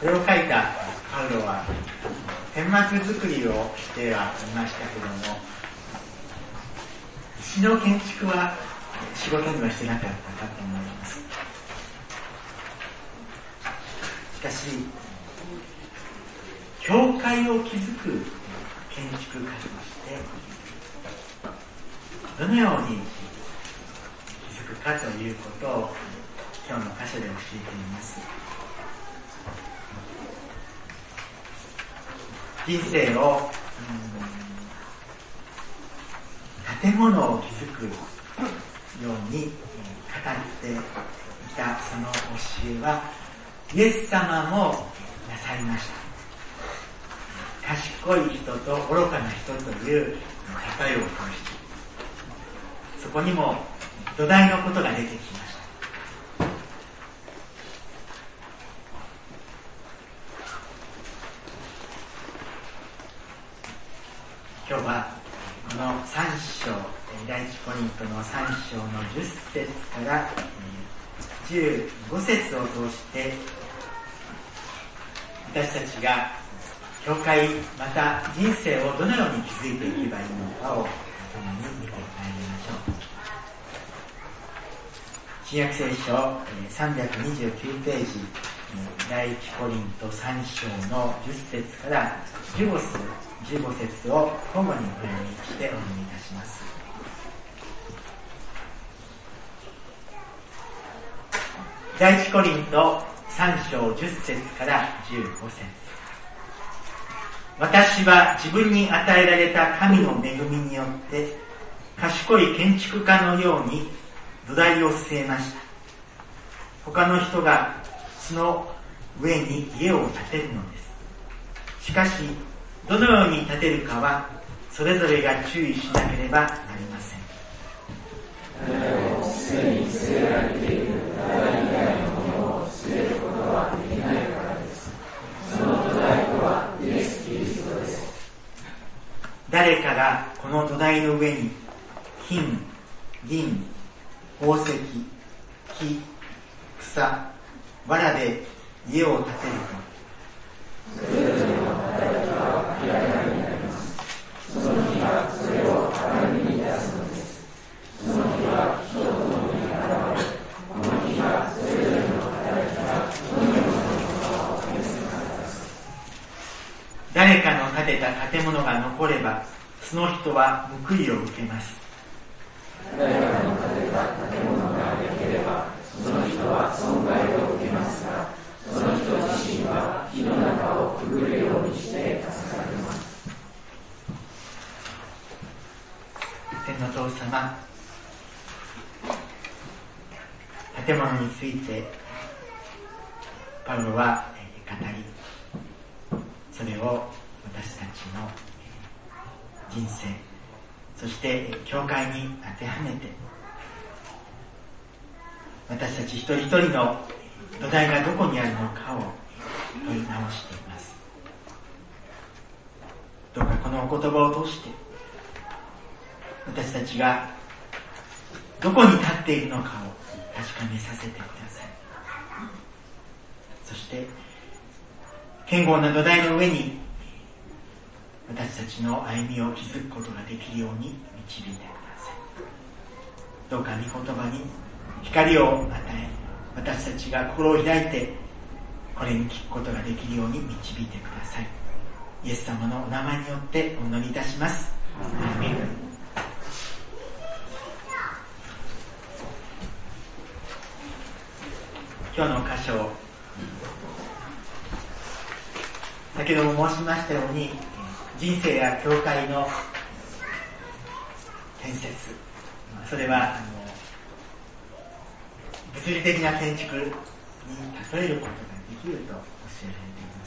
これを書いたパウロは天幕作りをしてはいましたけども、石の建築は仕事にはしてなかったかと思います。しかし教会を築く建築家としてどのように築くかということを今日の箇所で教えています。人生を建物を築くように語っていたその教えはイエス様もなさいました。賢い人と愚かな人という例えを通してそこにも土台のことが出てきました。今日はこの3章、第一コリントの3章の10節から15節を通して私たちが教会また人生をどのように築いていけばいいのかを共に見てまいりましょう。新約聖書329ページ第一コリント3章の10節から15節を交互にお読みしてお読みいたします。第一コリント3章10節から15節。私は自分に与えられた神の恵みによって賢い建築家のように土台を据えました。他の人がその上に家を建てるのです。しかしどのように建てるかはそれぞれが注意しなければなりません。すでに据えられている土台以外のものを据えることはできないからです。その土台とはイエス・キリストです。誰かがこの土台の上に金、銀、宝石、木、草、藁で家を建てると、それぞれの働きは明らかになります。その日がそれを鏡に出すのです。その日は人と共に現れ、この日がそれぞれの働きがどのようなものかを示すからです。誰かの建てた建物が残れば、その人は報いを受けます。誰かの建てた建物ができれば、その人は損害を受けますが、その人自身は火の中をくぐるようにして助かります。天の父様、建物についてパウロは語り、それを私たちの人生、そして教会に当てはめて、私たち一人一人の土台がどこにあるのかを問い直しています。どうかこのお言葉を通して私たちがどこに立っているのかを確かめさせてください。そして堅固な土台の上に私たちの歩みを築くことができるように導いてください。どうか御言葉に光を与え、私たちが心を開いてこれに聞くことができるように導いてください。イエス様のお名前によってお祈りいたします。アーメン。今日の箇所、先ほども申しましたように、人生や教会の建設、それは物理的な建築に例えることができると教えられています。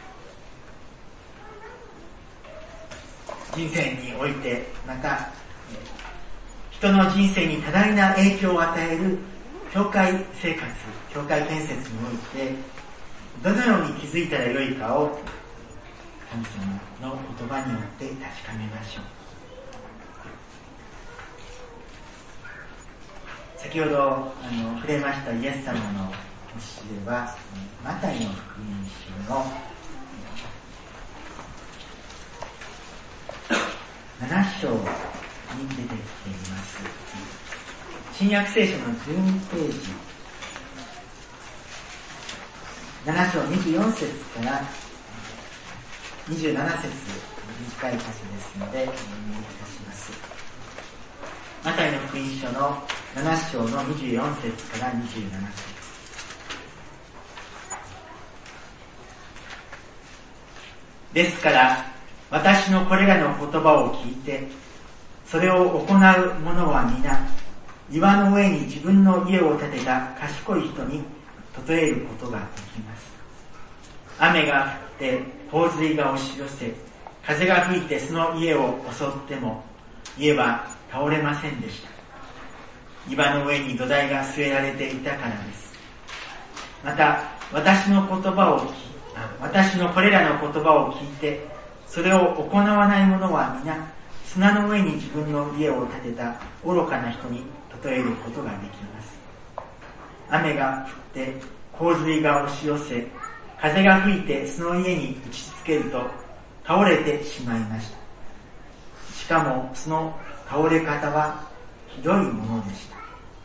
人生において、また人の人生に多大な影響を与える教会生活、教会建設においてどのように築いたらよいかを神様の言葉によって確かめましょう。先ほど触れましたイエス様のえはマタイの福音書の7章に出てきています。新約聖書の12ページ、7章24節から27節、短い箇所ですので、お読みいたします。マタイの福音書の7章の24節から27節。ですから、私のこれらの言葉を聞いて、それを行う者は皆、岩の上に自分の家を建てた賢い人に例えることができます。雨が降って洪水が押し寄せ、風が吹いてその家を襲っても、家は倒れませんでした。岩の上に土台が据えられていたからです。また、私のこれらの言葉を聞いて、それを行わない者は皆、砂の上に自分の家を建てた愚かな人に例えることができます。雨が降って洪水が押し寄せ、風が吹いてその家に打ちつけると倒れてしまいました。しかもその倒れ方はひどいものでした。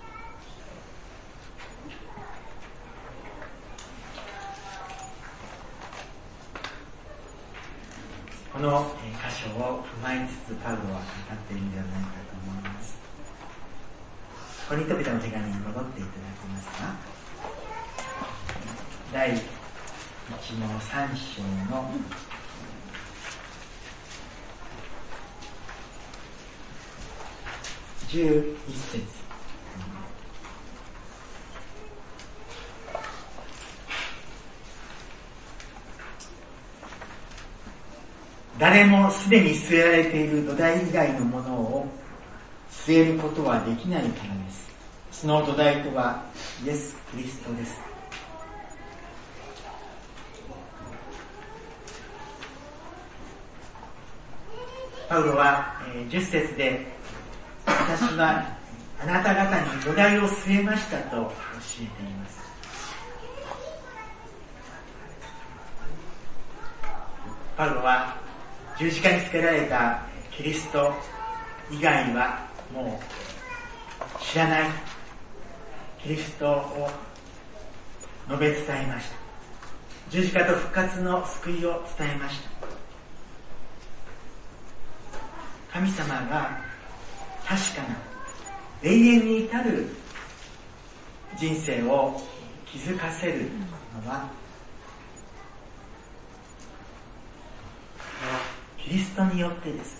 この箇所を踏まえつつパウロは語っているのではないかと思います。コリント人の手紙に戻っていただけますか。第1の3章の11節。誰もすでに据えられている土台以外のものを据えることはできないからです。その土台とはイエス・キリストです。パウロは10節で、私はあなた方に土台を据えましたと教えています。パウロは十字架につけられたキリスト以外はもう知らないキリストを述べ伝えました。十字架と復活の救いを伝えました。神様が確かな永遠に至る人生を築かせるのはキリストによってです。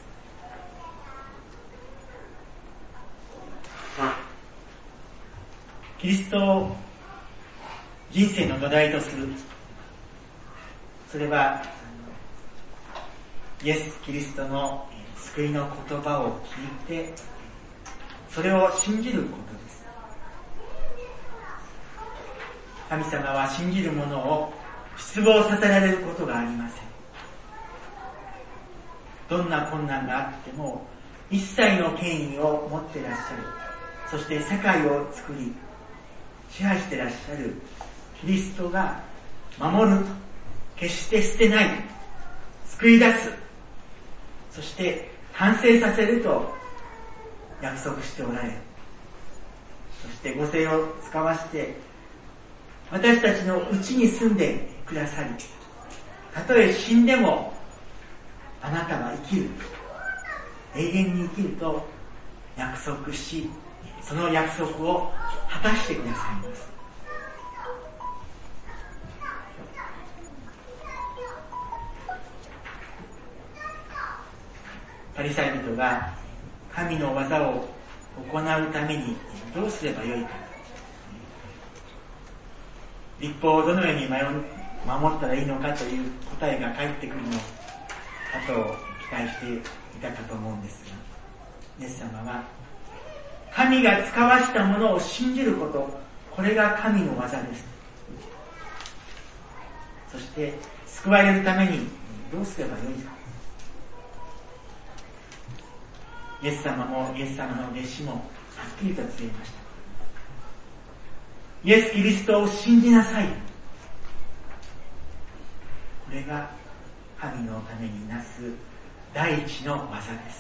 キリストを人生の土台とする。それはイエス・キリストの救いの言葉を聞いて、それを信じることです。神様は信じる者を失望させられることがありません。どんな困難があっても一切の権威を持っていらっしゃる。そして世界を作り支配していらっしゃるキリストが守ると、決して捨てない、救い出す、そして完成させると約束しておられる。そしてご生を使わして私たちのうちに住んでくださり、たとえ死んでもあなたは生きる、永遠に生きると約束し、その約束を果たしてくださいます。パリサイ人が神の技を行うためにどうすればよいか、律法をどのように守ったらいいのかという答えが返ってくるのかと期待していたかと思うんですが、イエス様は神が使わしたものを信じること、これが神の技です。そして救われるためにどうすればよいか。イエス様もイエス様の弟子もはっきりと告げました。 イエス・キリストを信じなさい。これが神のためになす第一の技です。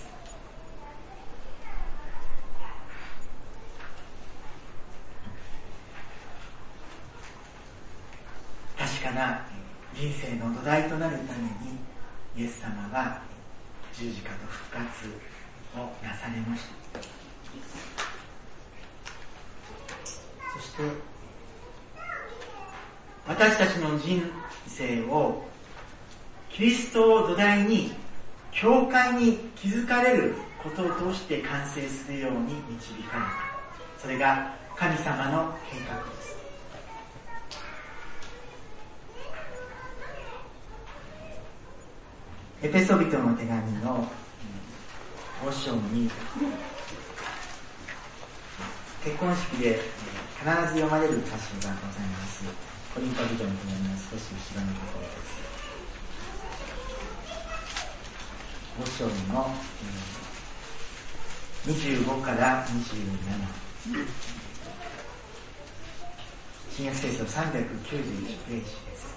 確かな人生の土台となるためにイエス様は十字架と復活をなされました。そして私たちの人生をキリストを土台に教会に築かれることを通して完成するように導かれた。それが神様の計画です。エペソビトの手紙の5章に結婚式で必ず読まれる箇所がございます。コリント人の手紙の少し後ろのところです。5章の25から27、新約聖書391ページです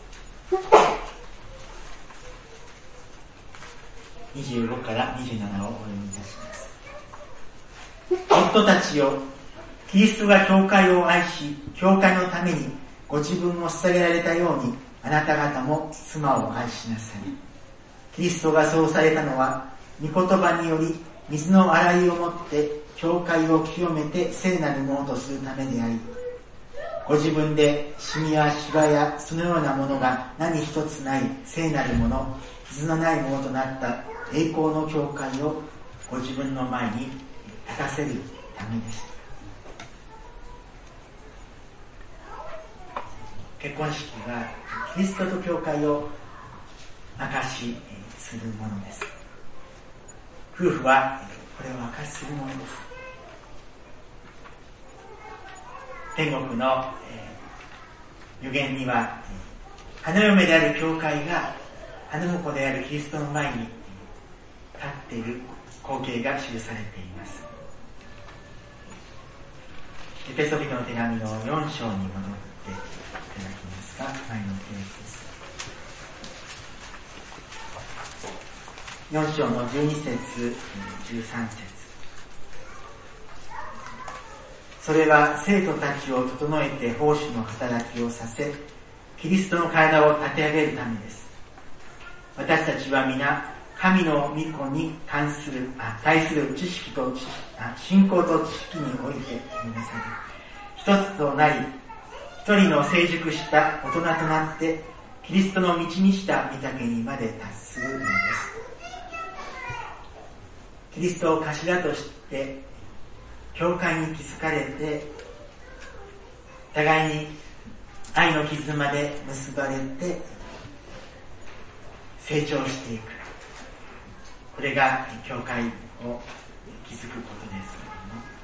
。25から27をお読みいたします。夫たちよ、キリストが教会を愛し、教会のためにご自分を捧げられたように、あなた方も妻を愛しなさい。キリストがそうされたのは、御言葉により水の洗いをもって教会を清めて聖なるものとするためであり、ご自分でシミやシワやそのようなものが何一つない聖なるもの、傷のないものとなった栄光の教会をご自分の前に立たせるためです。結婚式はキリストと教会を証しするものです。夫婦はこれを証しするものです。天国の預言には花嫁である教会が花婿であるキリストの前に立っている光景が記されています。エペソビトの手紙の4章に戻っていただきますが、前のページです。4章の12節、13節。それは生徒たちを整えて奉仕の働きをさせ、キリストの体を立て上げるためです。私たちは皆、神の御子に対する知識と信仰と知識において皆さん一つとなり、一人の成熟した大人となって、キリストの道にした御岳にまで達するのです。キリストを頭として教会に築かれて、互いに愛の絆で結ばれて成長していく。これが教会を築くことですけれ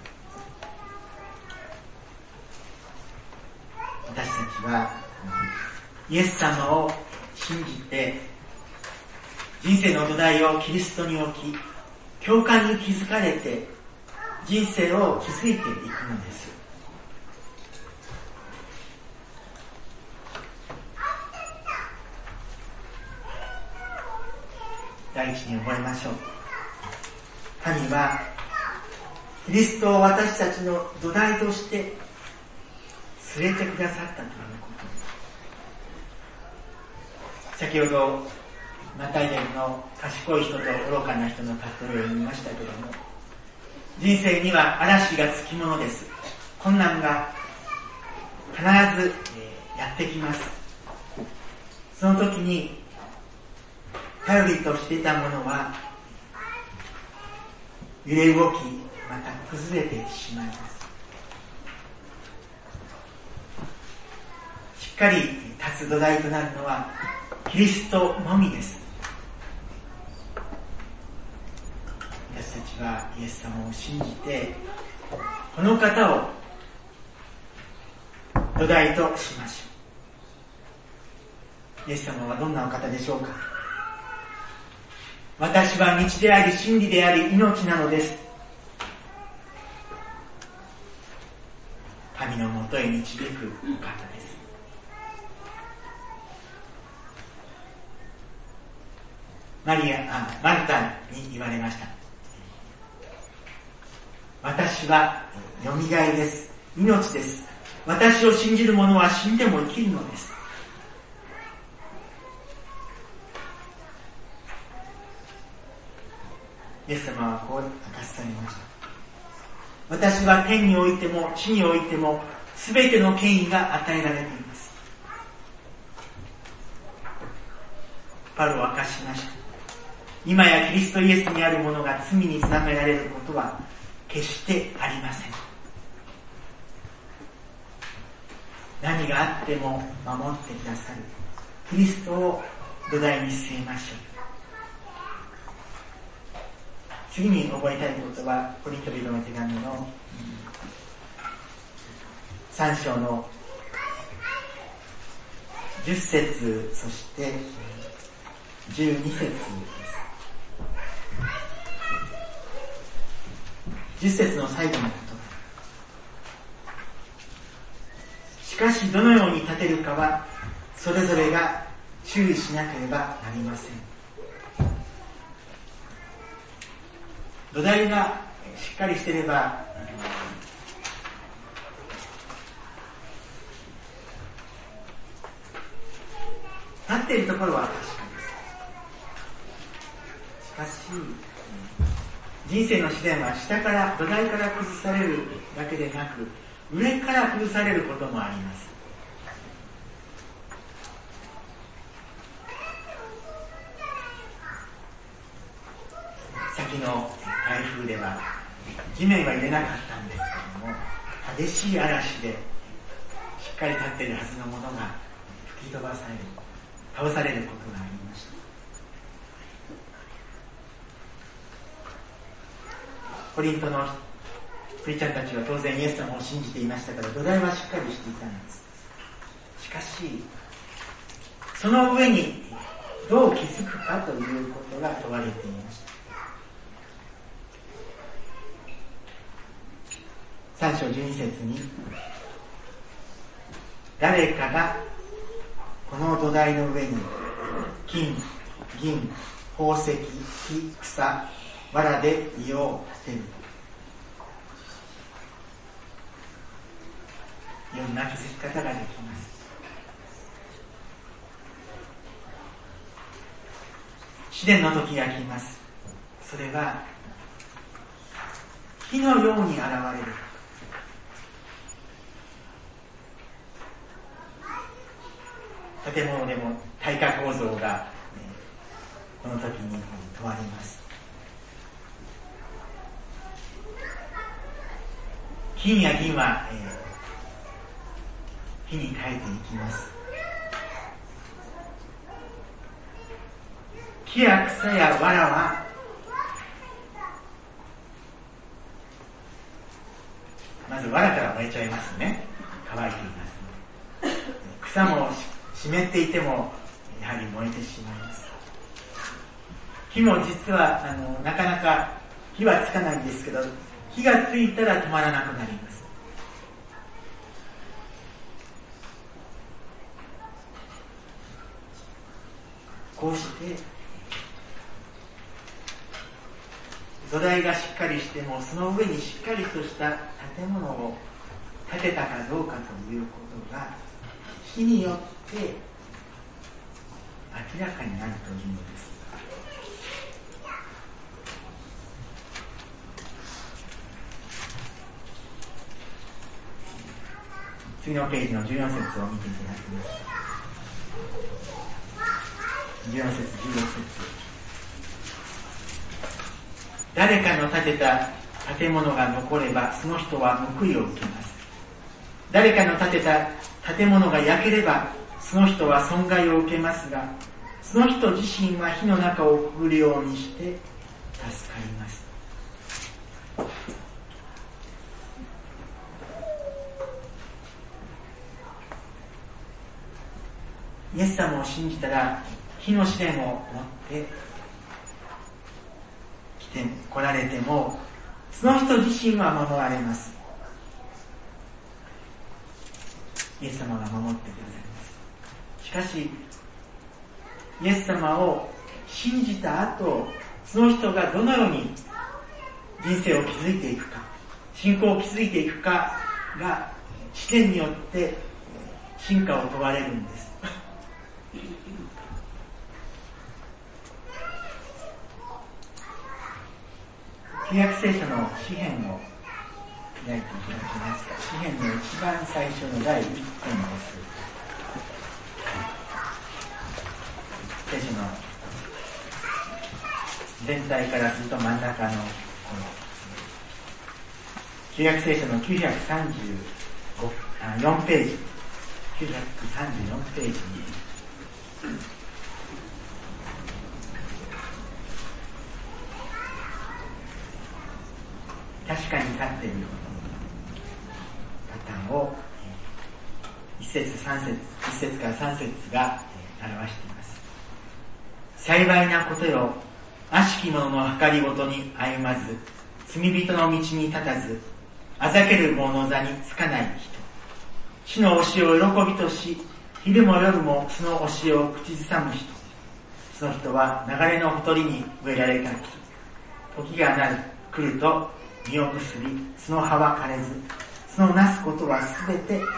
ども、私たちはイエス様を信じて人生の土台をキリストに置き、教会に築かれて人生を築いていくのです。第一に覚えましょう。神はキリストを私たちの土台として据えてくださったということです。先ほどマタイ伝の賢い人と愚かな人の例えを見ましたけれども、人生には嵐がつきものです。困難が必ずやってきます。その時に頼りとしていたものは揺れ動き、また崩れてしまいます。しっかり立つ土台となるのはキリストのみです。私たちはイエス様を信じて、この方を土台としましょう。イエス様はどんなお方でしょうか。私は道であり真理であり命なのです。神のもとへ導くお方です。マルタに言われました。私はよみがえりです。命です。私を信じる者は死んでも生きるのです。イエス様はこう明かしされました。私は天においても地においてもすべての権威が与えられています。パウロは明かしました。今やキリストイエスにあるものが罪に定められることは決してありません。何があっても守ってくださるキリストを土台に据えましょう。次に覚えたいことはコリント人の手紙の3章の10節そして12節です。10節の最後の言葉。しかしどのように立てるかはそれぞれが注意しなければなりません。土台がしっかりしていれば立っているところは確かです。しかし人生の試練は下から土台から崩されるだけでなく上から崩されることもあります。先の台風では地面は揺れなかったんですけども、激しい嵐でしっかり立っているはずのものが吹き飛ばされる、倒されることがありました。コリントのクリスチャンたちは当然イエス様を信じていましたから土台はしっかりしていたんです。しかしその上にどう築くかということが問われていました。3章12節に誰かがこの土台の上に金、銀、宝石、木、草、藁で家を建てる。いろんな築き方ができます。試練の時が来ます。それは火のように現れる。建物でも耐火構造が、この時に問われます。金や銀は、火に耐えていきます。木や草や藁はまず藁から燃えちゃいますね。乾いています、ね、草も湿っていてもやはり燃えてしまいます。火も実はなかなか火はつかないんですけど、火がついたら止まらなくなります。こうして土台がしっかりしてもその上にしっかりとした建物を建てたかどうかということが火によって明らかになるというのです。次のページの14節を見ていただきます。14節、16節。誰かの建てた建物が残ればその人は報いを受けます。誰かの建てた建物が焼ければその人は損害を受けますが、その人自身は火の中をくぐるようにして助かります。イエス様を信じたら火の試練を持って来られてもその人自身は守られます。 イエス様が守ってくださいます。しかし、イエス様を信じた後、その人がどのように人生を築いていくか、信仰を築いていくかが試練によって進化を問われるんです。旧約聖書の詩編を開いていただきます。詩編の一番最初の第1編です。聖書の全体からすると真ん中の旧約聖書の934ページ、934ページに確かに立っている方を1節から3節が表しています。幸いなことよ、悪しき者の計りごとに歩まず、罪人の道に立たず、あざける者の座につかない人。主の教えを喜びとし、昼も夜もその教えを口ずさむ人。その人は流れのほとりに植えられた木。時が来ると実を結び、その葉は枯れず、そのなすことはすべて栄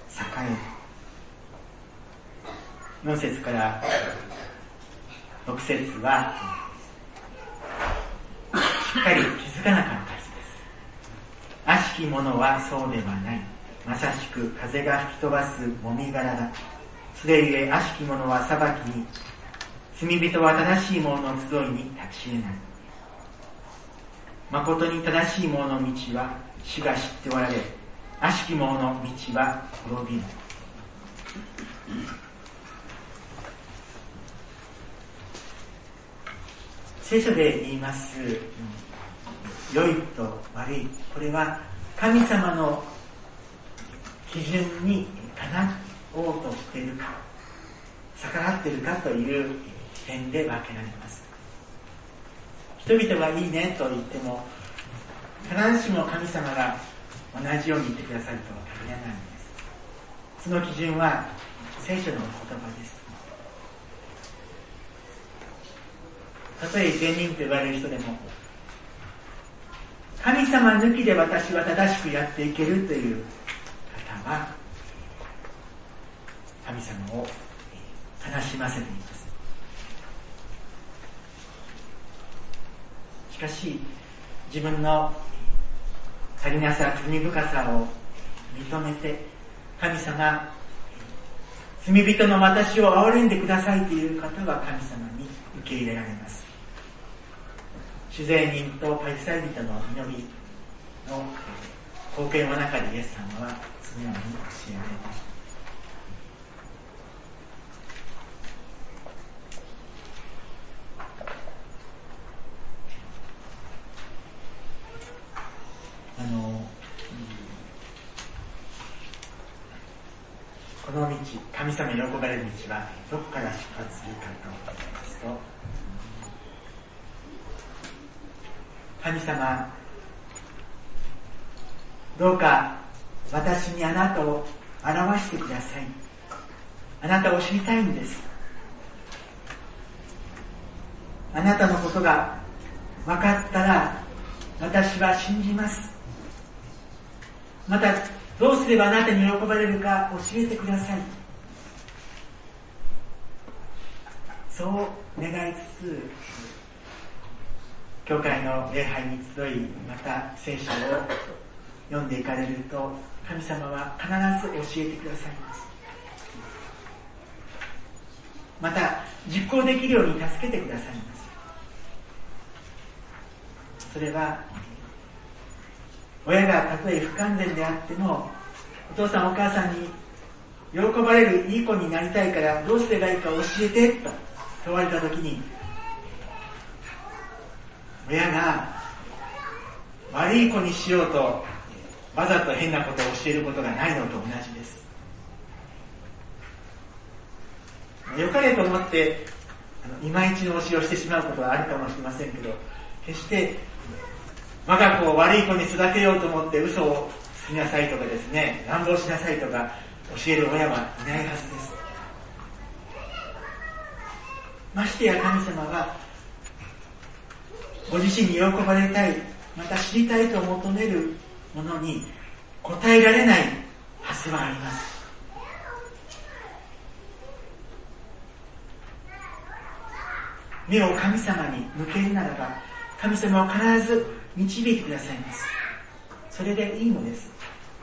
える。4節から6節は、しっかり気づかなかったはずです。悪しき者はそうではない。まさしく風が吹き飛ばすもみ殻だ。それゆえ悪しき者は裁きに、罪人は正しい者の集いに立ち得ない。誠に正しい者の道は主が知っておられ、悪しき者の道は滅びる。聖書で言います、良いと悪い、これは神様の基準にかなおうとしているか、逆らっているかという点で分けられます。人々がいいねと言っても、必ずしも神様が同じように言ってくださるとは限らないんです。その基準は聖書のお言葉です。たとえ善人と言われる人でも、神様抜きで私は正しくやっていけるという方は、神様を悲しませています。しかし、自分の足りなさ、罪深さを認めて、神様、罪人の私を憐れんでくださいという方は神様に受け入れられます。主税人とパリサイ人の祈りの光景の中でイエス様はそのように教えられました。この道、神様に喜ばれる道はどこから出発するかと言いますと、神様、どうか私にあなたを表してください。あなたを知りたいんです。あなたのことが分かったら私は信じます。またどうすればあなたに喜ばれるか教えてください。そう願いつつ、教会の礼拝に集い、また聖書を読んでいかれると、神様は必ず教えてくださいます。また実行できるように助けてくださいます。それは親がたとえ不完全であっても、お父さんお母さんに喜ばれるいい子になりたいからどうすればいいか教えてと問われたときに、親が悪い子にしようとわざと変なことを教えることがないのと同じです。良かれと思っていまいちの教えをしてしまうことはあるかもしれませんけど、決して我が子を悪い子に育てようと思って嘘をつきなさいとかですね、乱暴しなさいとか教える親はいないはずです。ましてや神様がご自身に喜ばれたい、また知りたいと求めるものに応えられないはずはあります。目を神様に向けるならば、神様は必ず導いてくださいます。それでいいのです。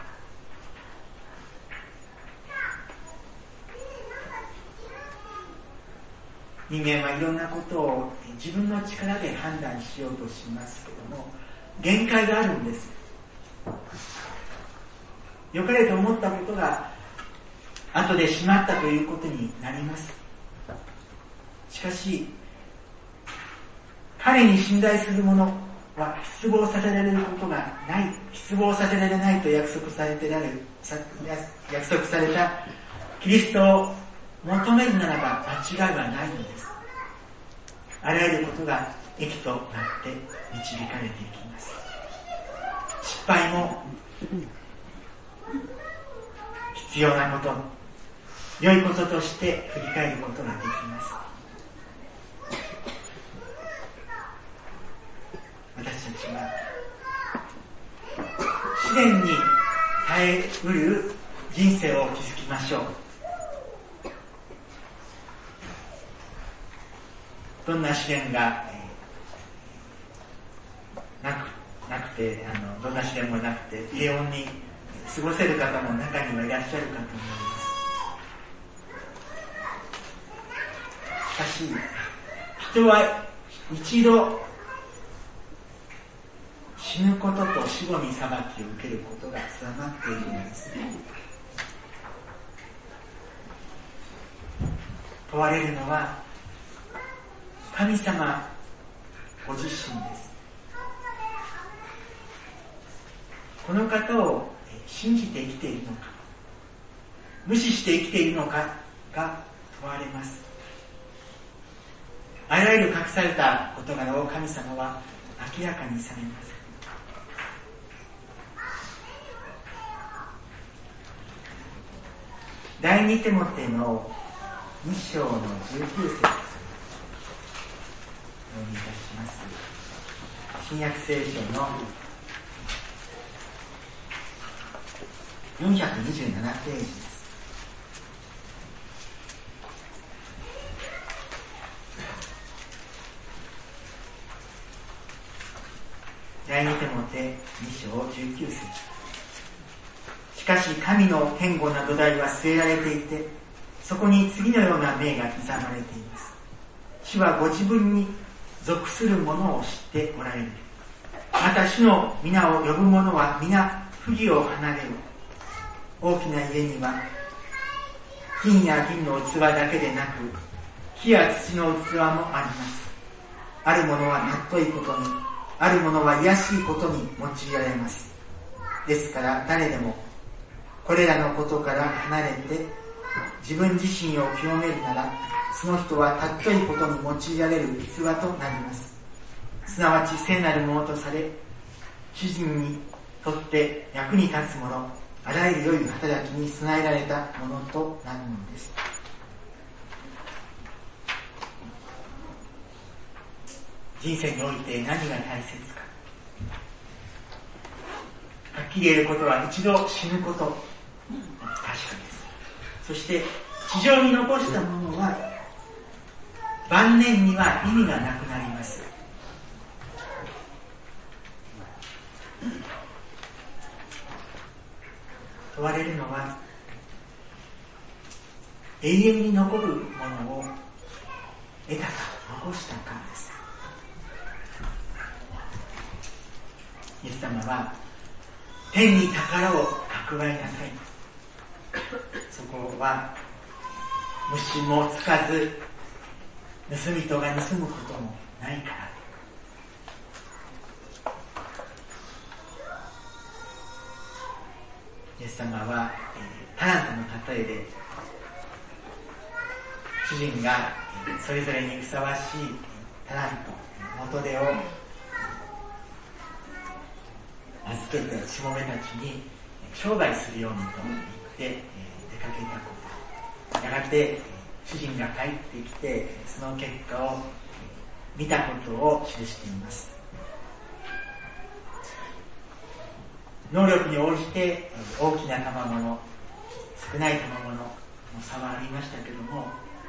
人間はいろんなことを自分の力で判断しようとしますけども、限界があるんです。良かれと思ったことが後でしまったということになります。しかし、彼に信頼する者は失望させられることがない、失望させられないと約束されたキリストを求めるならば間違いはないのです。あらゆることが益となって導かれていきます。失敗も必要なこと、良いこととして振り返ることができます。私たちは試練に耐えうる人生を築きましょう。どんな試練がなくて、どんな試練もなくて平穏に過ごせる方も中にはいらっしゃるかと思います。しかし、人は一度死ぬことと死後に裁きを受けることが定まっているのです。問われるのは神様ご自身です。この方を信じて生きているのか、無視して生きているのかが問われます。あらゆる隠された事柄を神様は明らかにされます。第二テモテの2章の19節お読みいたします。新約聖書の427ページです。第二テモテ2章19節。しかし神の堅固な土台は据えられていて、そこに次のような命が刻まれています。主はご自分に属する者を知っておられる。また主の皆を呼ぶ者は皆不義を離れる。大きな家には金や銀の器だけでなく、木や土の器もあります。あるものは尊いことに、あるものは卑しいことに用いられます。ですから誰でもこれらのことから離れて自分自身を清めるなら、その人は尊いことに用いられる器となります。すなわち聖なるものとされ、主人にとって役に立つもの、あらゆる良い働きに備えられたものとなるのです。人生において何が大切か。はっきり言えることは、一度死ぬこと、確かです。そして地上に残したものは晩年には意味がなくなります。問われるのは永遠に残るものを得たか残したかです。イエス様は天に宝を蓄えなさい。そこは虫もつかず盗み人が盗むこともないから。イエス様はタラントの例えで、主人がそれぞれにふさわしいタラント元手を預けてしもべたちに商売するようにと言って出かけたこと、やがて主人が帰ってきてその結果を見たことを記しています。能力に応じて大きな賜物、少ない賜物の差はありましたけども、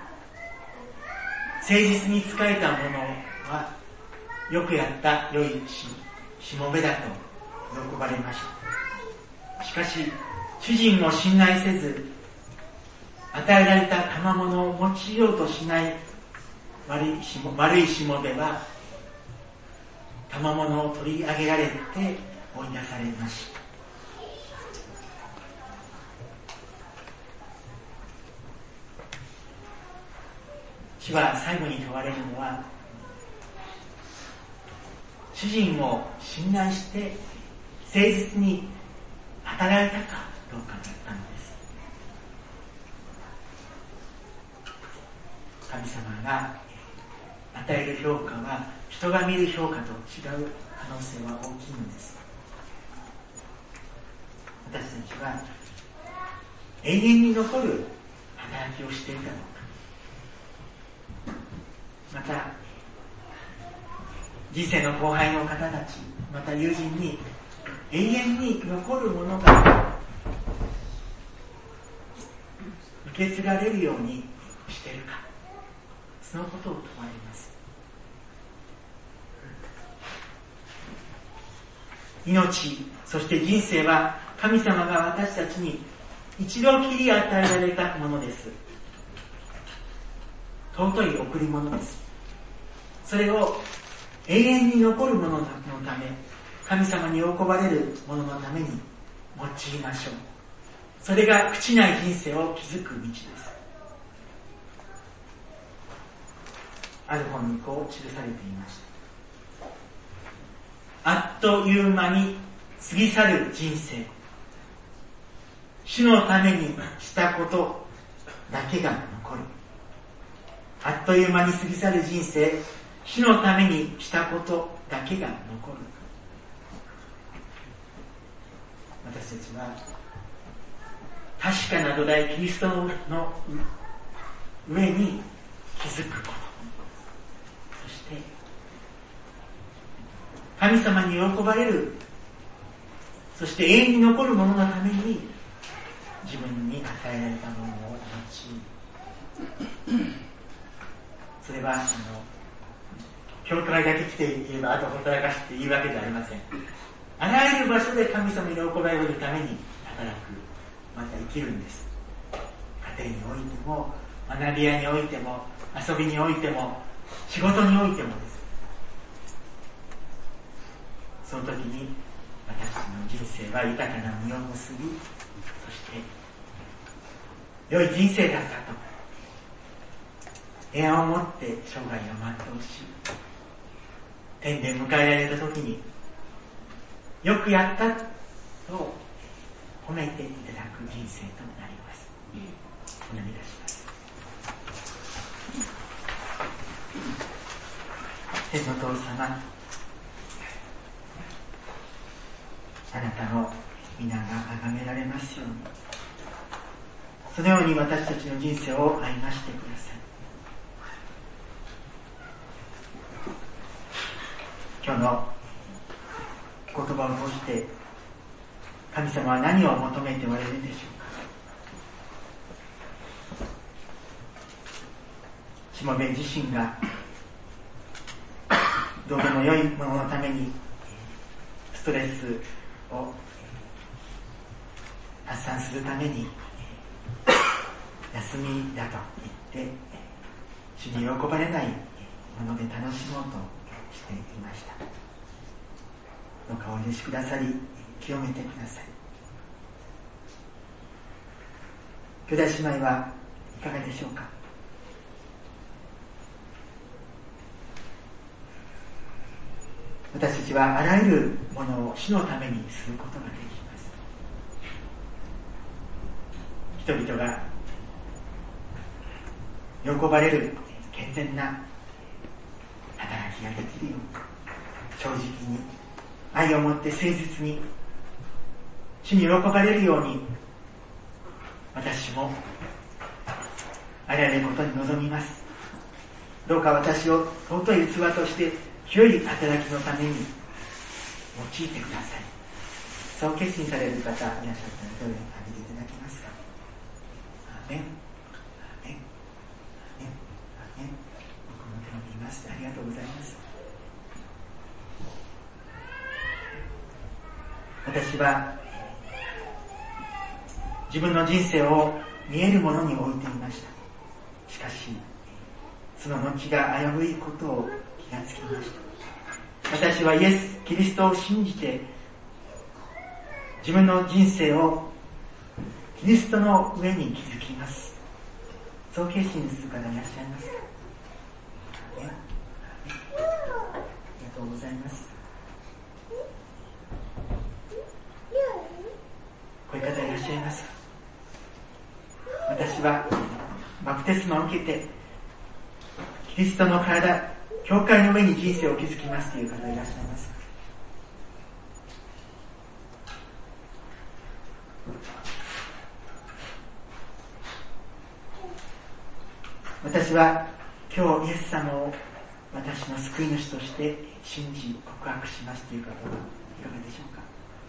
誠実に仕えたものはよくやった、良いしもべだと喜ばれました。しかし主人を信頼せず、与えられた賜物を用いようとしない悪いしもべは、賜物を取り上げられて追い出されました。主は最後に問われるのは、主人を信頼して誠実に働いたかどうかだったのです。神様が与える評価は人が見る評価と違う可能性は大きいのです。私たちは永遠に残る働きをしていたのか、また人生の後輩の方たち、また友人に永遠に残るものが受け継がれるようにしているか、そのことを問われます。命、そして人生は神様が私たちに一度きり与えられたものです。尊い贈り物です。それを永遠に残るもののため、神様に喜ばれるもののために用いましょう。それが朽ちない人生を築く道です。ある本にこう記されていました。あっという間に過ぎ去る人生、主のためにしたことだけが残る。あっという間に過ぎ去る人生、主のためにしたことだけが残る。私たちは確かな土台、キリストの上に築くこと、そして神様に喜ばれる、そして永遠に残るもののために自分に与えられたものを用い、それは教会だけ来て言えばあとほったらかしって言うわけではありません。あらゆる場所で神様に喜ばれるために働く、また生きるんです。家庭においても、学び屋においても、遊びにおいても、仕事においてもです。その時に私の人生は豊かな実を結び、そして良い人生だったと平安を持って生涯を全うし、天で迎えられた時によくやったと褒めていただく人生となります。お願いいたします。天の父様、あなたの皆が崇められますように、そのように私たちの人生を歩ましてください。今日の言葉を通して神様は何を求めておられるでしょうか。しもべ自身がどうでもよいもののためにストレスを発散するために休みだと言って主に喜ばれないもので楽しもうとしていました。どうかお許しくださり清めてください。兄弟姉妹はいかがでしょうか。私たちはあらゆるものを主のためにすることができます。人々が喜ばれる健全な働きができるように、正直に愛を持って誠実に主に喜ばれるように私もあらゆることに臨みます。どうか私を尊い器として清い働きのために用いてください。そう決心される方いらっしゃったらどういう感じでいただけますか。アーメン、アーメン、アーメン、アーメン。僕の手を見ます。ありがとうございます。私は自分の人生を見えるものに置いていました。しかしその後が危ういことを気がつきました。私はイエス・キリストを信じて自分の人生をキリストの上に築きます。そう決心する方いらっしゃいますか。ありがとうございます。こういう方いらっしゃいますか。私はバプテスマを受けてキリストの体、教会の上に人生を築きますという方いらっしゃいますか。私は今日イエス様を私の救い主として信じ告白しますという方はいかがでしょうか。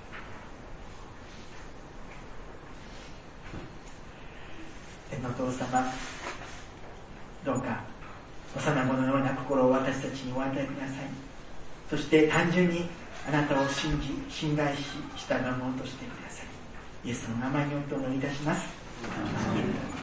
天のお父様、どうか幼子のような心を私たちにお与えください。そして単純にあなたを信じ信頼し従うものとしてください。イエスの名前においてお祈りいたします。